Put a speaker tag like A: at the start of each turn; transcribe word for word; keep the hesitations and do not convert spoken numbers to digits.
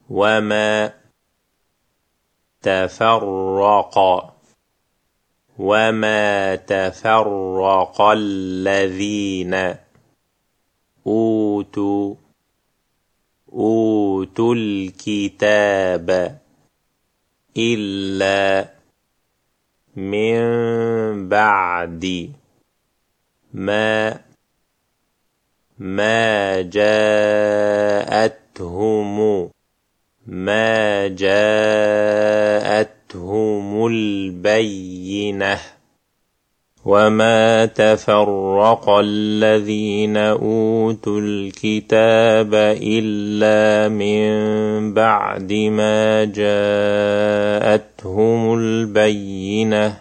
A: وما تفرق وما تفرق الذين أوتوا أوتوا الكتاب إلا من بعد ما ما جاءتهم ما جاءتهم البينة وما تفرق الذين أوتوا الكتاب إلا من بعد ما جاءتهم البينة